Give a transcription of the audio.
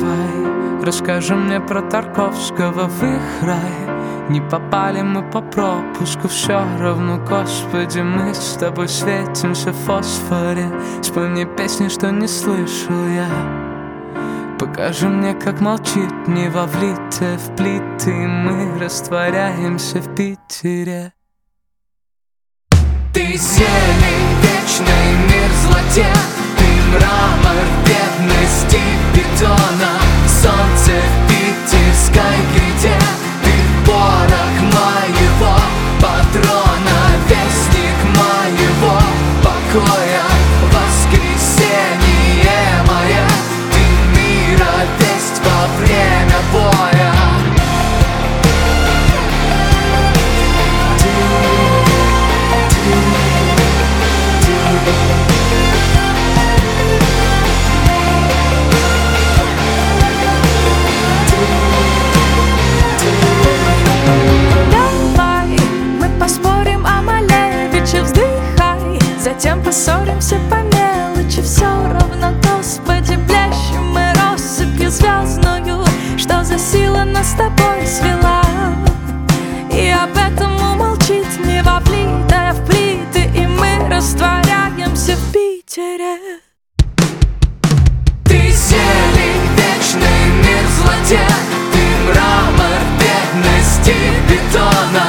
Давай, расскажи мне про Тарковского в их рай. Не попали мы по пропуску, все равно, Господи, мы с тобой светимся в фосфоре. Спой мне песни, что не слышал я. Покажи мне, как молчит Нева, влитая в плиты, и мы растворяемся в Питере. Ты зелень, вечный мир злоте, ты мрамор бедности бетона, солнце в питерской гряде, ты порох моего патрона, вестник моего покоя, воскресенье мое, ты мира весть во время боя. Затем поссоримся по мелочи, все равно, Господи, блещем мы россыпью звездную, что за сила нас с тобой свела. И об этом умолчит Нева, влитая в плиты, и мы растворяемся в Питере. Ты зелень, вечный мир злоте, ты мрамор бедности бетона,